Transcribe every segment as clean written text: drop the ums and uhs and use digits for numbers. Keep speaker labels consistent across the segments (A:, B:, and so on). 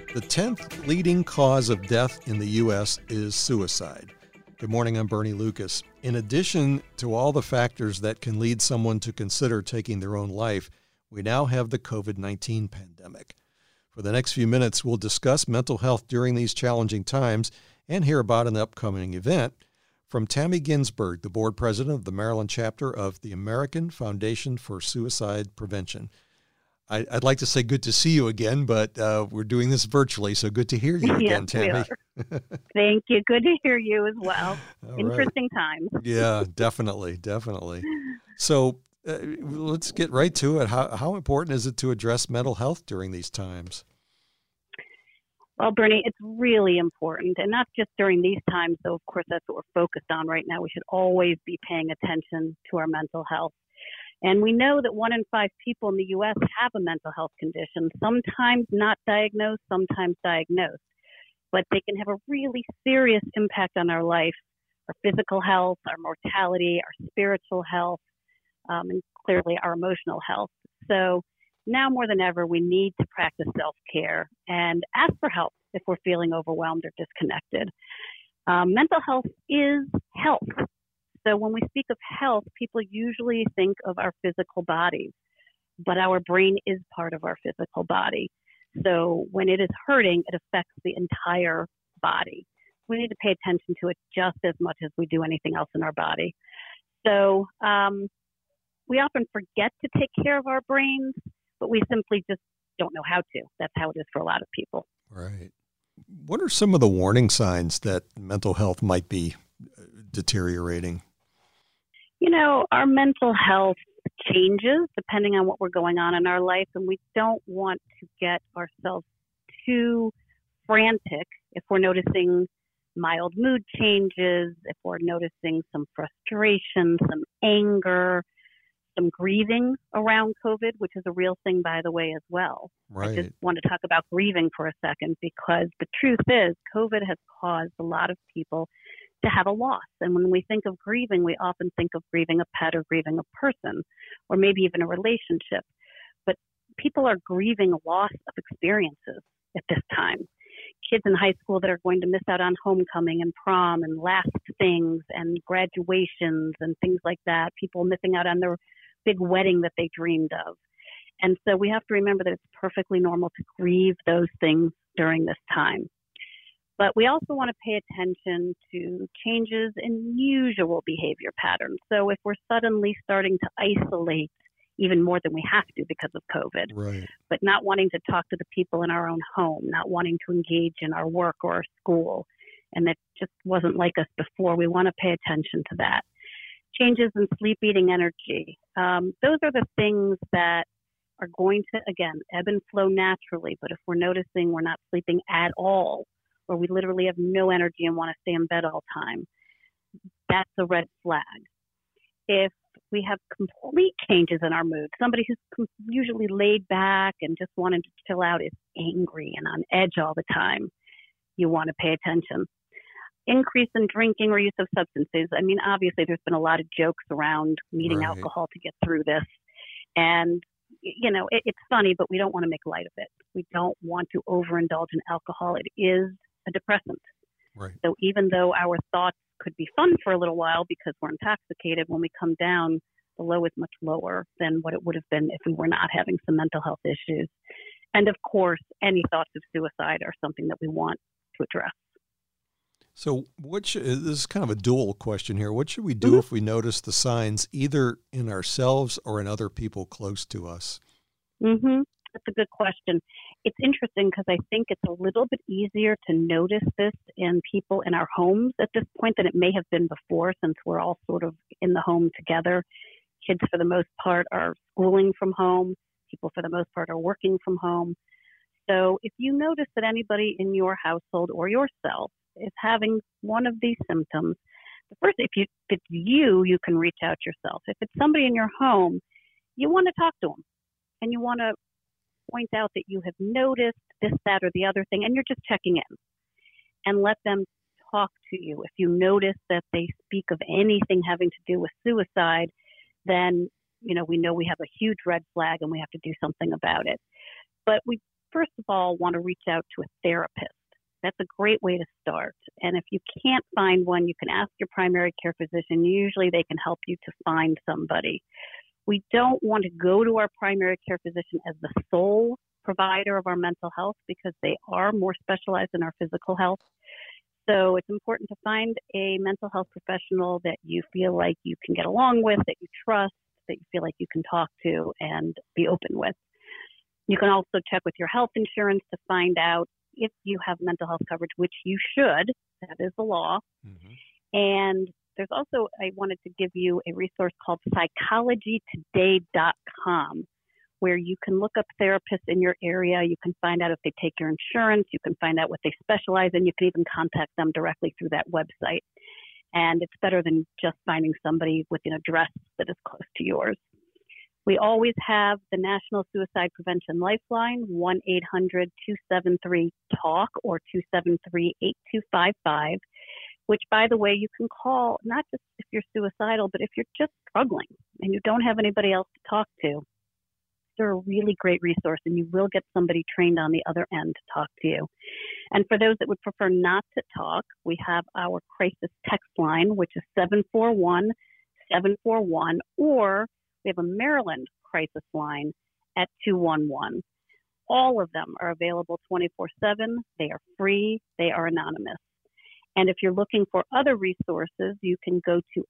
A: The 10th leading cause of death in the U.S. is suicide. Good morning, I'm Bernie Lucas. In addition to all the factors that can lead someone to consider taking their own life, we now have the COVID-19 pandemic. For the next few minutes, we'll discuss mental health during these challenging times and hear about an upcoming event from Tammy Ginsberg, the board president of the Maryland chapter of the American Foundation for Suicide Prevention. I'd like to say good to see you again, but we're doing this virtually, so good to hear you again, Tammy.
B: Thank you. Good to hear you as well.
A: All
B: Interesting times.
A: Yeah, definitely. So let's get right to it. How important is it to address mental health during these times?
B: Well, Bernie, it's really important, and not just during these times, though, of course, that's what we're focused on right now. We should always be paying attention to our mental health. And we know that 1 in 5 people in the U.S. have a mental health condition, sometimes not diagnosed, sometimes diagnosed. But they can have a really serious impact on our life, our physical health, our mortality, our spiritual health, and clearly our emotional health. So now more than ever, we need to practice self-care and ask for help if we're feeling overwhelmed or disconnected. Mental health is health. So when we speak of health, people usually think of our physical bodies, but our brain is part of our physical body. So when it is hurting, it affects the entire body. We need to pay attention to it just as much as we do anything else in our body. So we often forget to take care of our brains, but we simply just don't know how to. That's how it is for a lot of people.
A: Right. What are some of the warning signs that mental health might be deteriorating?
B: You know, our mental health changes depending on what we're going on in our life, and we don't want to get ourselves too frantic if we're noticing mild mood changes, if we're noticing some frustration, some anger, some grieving around COVID, which is a real thing, by the way, as well.
A: Right.
B: I just want to talk about grieving for a second, because the truth is COVID has caused a lot of people to have a loss. And when we think of grieving, we often think of grieving a pet or grieving a person, or maybe even a relationship. But people are grieving a loss of experiences at this time. Kids in high school that are going to miss out on homecoming and prom and last things and graduations and things like that. People missing out on their big wedding that they dreamed of. And so we have to remember that it's perfectly normal to grieve those things during this time. But we also want to pay attention to changes in usual behavior patterns. So if we're suddenly starting to isolate even more than we have to because of COVID,
A: right,
B: but not wanting to talk to the people in our own home, not wanting to engage in our work or our school, and that just wasn't like us before, we want to pay attention to that. Changes in sleep, eating, energy. Those are the things that are going to, again, ebb and flow naturally. But if we're noticing we're not sleeping at all, or we literally have no energy and want to stay in bed all the time, that's a red flag. If we have complete changes in our mood, somebody who's usually laid back and just wanted to chill out is angry and on edge all the time, you want to pay attention. Increase in drinking or use of substances. I mean, obviously, there's been a lot of jokes around needing
A: right,
B: alcohol to get through this. And, you know, it's funny, but we don't want to make light of it. We don't want to overindulge in alcohol. It is a depressant.
A: right.
B: So even though our thoughts could be fun for a little while because we're intoxicated, when we come down, the low is much lower than what it would have been if we were not having some mental health issues. And of course, any thoughts of suicide are something that we want to address.
A: So this is kind of a dual question here. What should we do if we notice the signs either in ourselves or in other people close to us?
B: That's a good question. It's interesting because I think it's a little bit easier to notice this in people in our homes at this point than it may have been before, since we're all sort of in the home together. Kids, for the most part, are schooling from home. People, for the most part, are working from home. So if you notice that anybody in your household or yourself is having one of these symptoms, the first, if it's you can reach out yourself. If it's somebody in your home, you want to talk to them and you want to point out that you have noticed this, that, or the other thing, and you're just checking in, and let them talk to you. If you notice that they speak of anything having to do with suicide, then, we know we have a huge red flag and we have to do something about it. But we first of all, want to reach out to a therapist. That's a great way to start. And if you can't find one, you can ask your primary care physician. Usually they can help you to find somebody. We don't want to go to our primary care physician as the sole provider of our mental health because they are more specialized in our physical health. So it's important to find a mental health professional that you feel like you can get along with, that you trust, that you feel like you can talk to and be open with. You can also check with your health insurance to find out if you have mental health coverage, which you should. That is the law. Mm-hmm. And there's also, I wanted to give you a resource called psychologytoday.com, where you can look up therapists in your area. You can find out if they take your insurance. You can find out what they specialize in. You can even contact them directly through that website. And it's better than just finding somebody with an address that is close to yours. We always have the National Suicide Prevention Lifeline, 1-800-273-TALK or 273-8255, which, by the way, you can call not just if you're suicidal, but if you're just struggling and you don't have anybody else to talk to. They're a really great resource, and you will get somebody trained on the other end to talk to you. And for those that would prefer not to talk, we have our crisis text line, which is 741-741, or we have a Maryland crisis line at 211. All of them are available 24/7. They are free. They are anonymous. And if you're looking for other resources, you can go to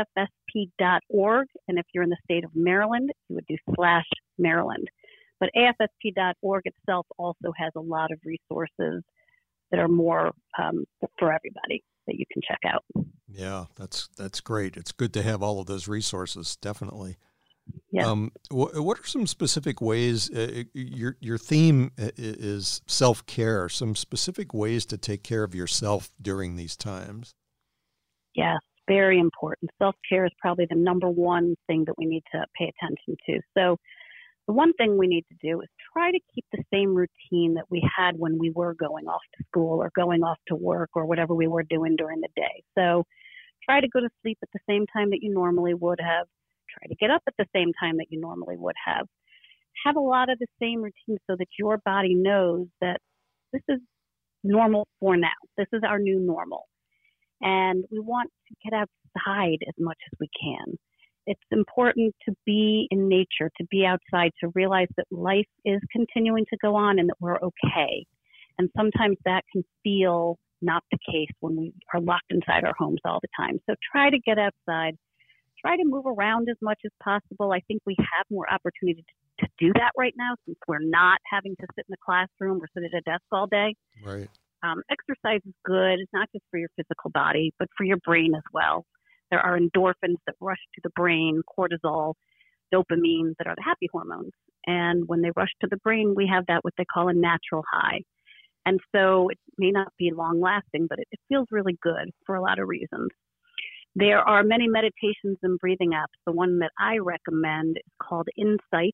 B: afsp.org. And if you're in the state of Maryland, you would do /Maryland. But afsp.org itself also has a lot of resources that are more for everybody that you can check out.
A: Yeah, that's great. It's good to have all of those resources, definitely.
B: Yeah.
A: What are some specific ways, your theme is self-care, some specific ways to take care of yourself during these times?
B: Yes, very important. Self-care is probably the number one thing that we need to pay attention to. So the one thing we need to do is try to keep the same routine that we had when we were going off to school or going off to work or whatever we were doing during the day. So try to go to sleep at the same time that you normally would have. Try to get up at the same time that you normally would have. Have a lot of the same routines so that your body knows that this is normal for now. This is our new normal. And we want to get outside as much as we can. It's important to be in nature, to be outside, to realize that life is continuing to go on and that we're okay. And sometimes that can feel not the case when we are locked inside our homes all the time. So try to get outside. Try to move around as much as possible. I think we have more opportunity to do that right now since we're not having to sit in the classroom or sit at a desk all day.
A: Right.
B: Exercise is good, not just for your physical body, but for your brain as well. There are endorphins that rush to the brain, cortisol, dopamine, that are the happy hormones. And when they rush to the brain, we have that what they call a natural high. And so it may not be long lasting, but it feels really good for a lot of reasons. There are many meditations and breathing apps. The one that I recommend is called Insight,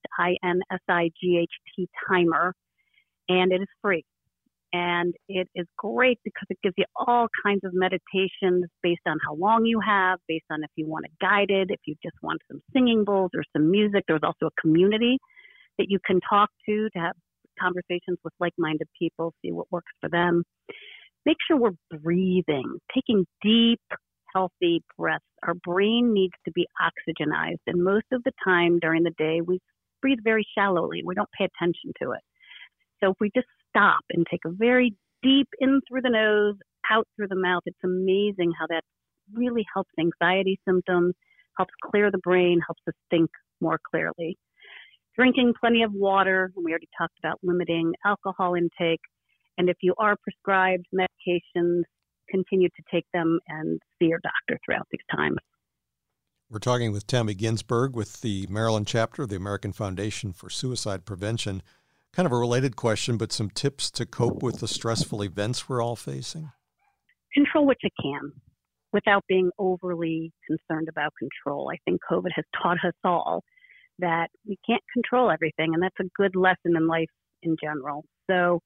B: INSIGHT Timer, and it is free. And it is great because it gives you all kinds of meditations based on how long you have, based on if you want it guided, if you just want some singing bowls or some music. There's also a community that you can talk to have conversations with like-minded people, see what works for them. Make sure we're breathing, taking deep, healthy breaths. Our brain needs to be oxygenized, and most of the time during the day we breathe very shallowly. We don't pay attention to it. So if we just stop and take a very deep in through the nose, out through the mouth, it's amazing how that really helps anxiety symptoms, helps clear the brain, helps us think more clearly. Drinking plenty of water, and we already talked about limiting alcohol intake. And if you are prescribed medications, continue to take them and see your doctor throughout these times.
A: We're talking with Tammy Ginsberg with the Maryland chapter of the American Foundation for Suicide Prevention. Kind of a related question, but some tips to cope with the stressful events we're all facing?
B: Control what you can without being overly concerned about control. I think COVID has taught us all that we can't control everything, and that's a good lesson in life in general. So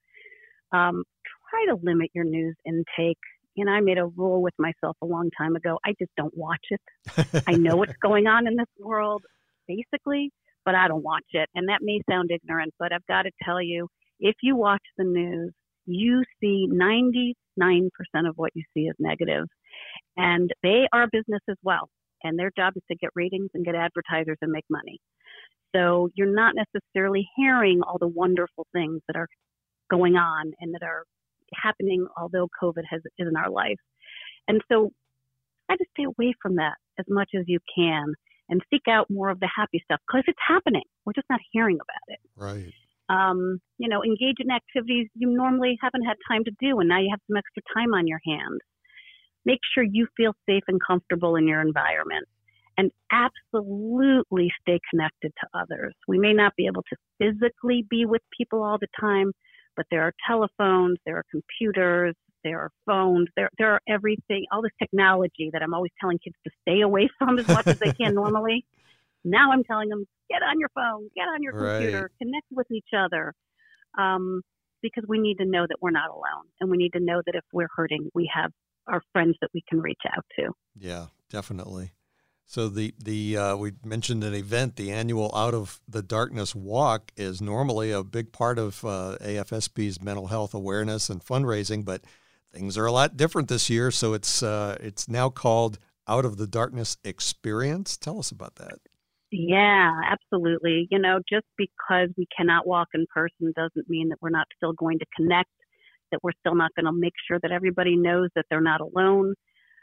B: try to limit your news intake. You know, I made a rule with myself a long time ago. I just don't watch it. I know what's going on in this world, basically, but I don't watch it. And that may sound ignorant, but I've got to tell you, if you watch the news, you see 99% of what you see is negative. And they are a business as well. And their job is to get ratings and get advertisers and make money. So you're not necessarily hearing all the wonderful things that are going on and that are happening, although COVID is in our life. And so try to stay away from that as much as you can and seek out more of the happy stuff because it's happening. We're just not hearing about it.
A: Right.
B: Engage in activities you normally haven't had time to do, and now you have some extra time on your hands. Make sure you feel safe and comfortable in your environment, and absolutely stay connected to others. We may not be able to physically be with people all the time, but there are telephones, there are computers, there are phones, there are everything, all this technology that I'm always telling kids to stay away from as much as they can normally. Now I'm telling them, get on your phone, get on your computer, connect with each other, because we need to know that we're not alone, and we need to know that if we're hurting, we have our friends that we can reach out to.
A: Yeah, definitely. So we mentioned an event, the annual Out of the Darkness Walk is normally a big part of AFSP's mental health awareness and fundraising, but things are a lot different this year. So it's now called Out of the Darkness Experience. Tell us about that.
B: Yeah, absolutely. Just because we cannot walk in person doesn't mean that we're not still going to connect, that we're still not going to make sure that everybody knows that they're not alone.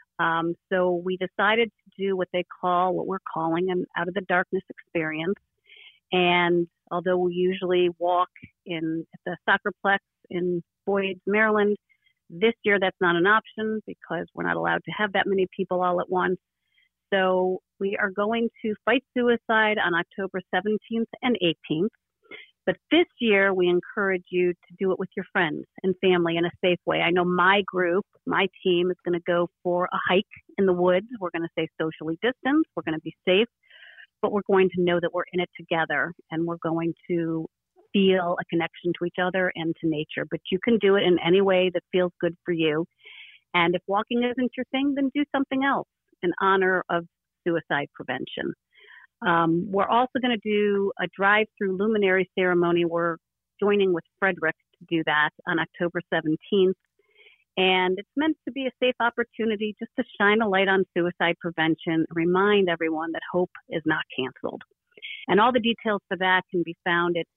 B: So we decided to do what we're calling an Out of the Darkness Experience. And although we usually walk at the Soccerplex in Boyd, Maryland, this year that's not an option because we're not allowed to have that many people all at once. So we are going to fight suicide on October 17th and 18th. But this year, we encourage you to do it with your friends and family in a safe way. I know my team is going to go for a hike in the woods. We're going to stay socially distanced. We're going to be safe, but we're going to know that we're in it together, and we're going to feel a connection to each other and to nature. But you can do it in any way that feels good for you. And if walking isn't your thing, then do something else in honor of suicide prevention. We're also going to do a drive-through luminary ceremony. We're joining with Frederick to do that on October 17th. And it's meant to be a safe opportunity just to shine a light on suicide prevention and remind everyone that hope is not canceled. And all the details for that can be found at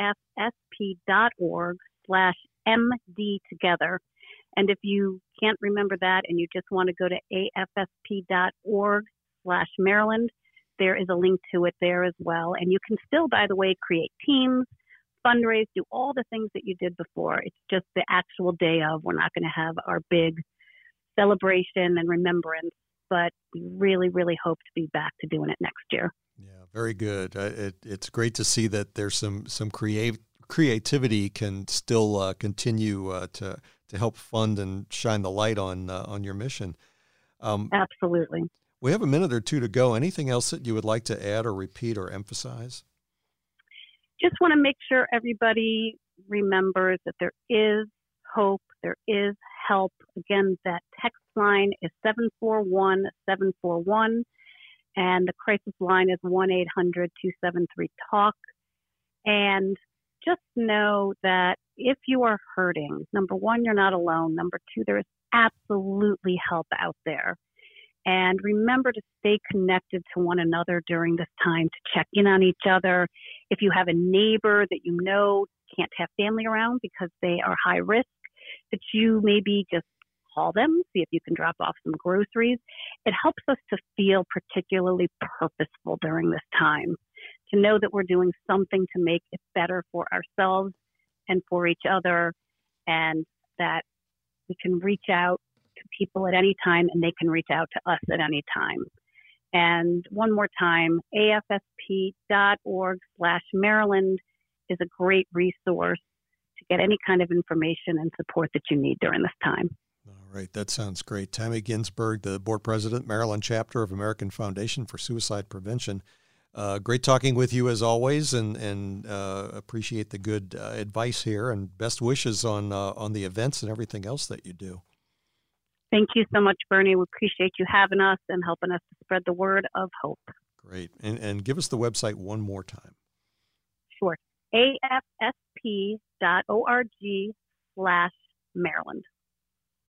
B: afsp.org/MD together. And if you can't remember that and you just want to go to afsp.org/Maryland, there is a link to it there as well. And you can still, by the way, create teams, fundraise, do all the things that you did before. It's just the actual day of. We're not going to have our big celebration and remembrance, but we really, really hope to be back to doing it next year.
A: Yeah, very good. It's great to see that there's some creativity can still continue to help fund and shine the light on your mission.
B: Absolutely.
A: We have a minute or two to go. Anything else that you would like to add or repeat or emphasize?
B: Just want to make sure everybody remembers that there is hope, there is help. Again, that text line is 741-741, and the crisis line is 1-800-273-TALK. And just know that if you are hurting, number one, you're not alone. Number two, there is absolutely help out there. And remember to stay connected to one another during this time, to check in on each other. If you have a neighbor that you know can't have family around because they are high risk, that you maybe just call them, see if you can drop off some groceries. It helps us to feel particularly purposeful during this time, to know that we're doing something to make it better for ourselves and for each other, and that we can reach out to people at any time and they can reach out to us at any time. And one more time, afsp.org/Maryland is a great resource to get any kind of information and support that you need during this time.
A: All right, that sounds great. Tammy Ginsberg, the board president, Maryland chapter of American Foundation for Suicide Prevention. Great talking with you as always, and appreciate the good advice here, and best wishes on the events and everything else that you do.
B: Thank you so much, Bernie. We appreciate you having us and helping us to spread the word of hope.
A: Great. And give us the website one more time.
B: Sure. AFSP ccp.org/Maryland.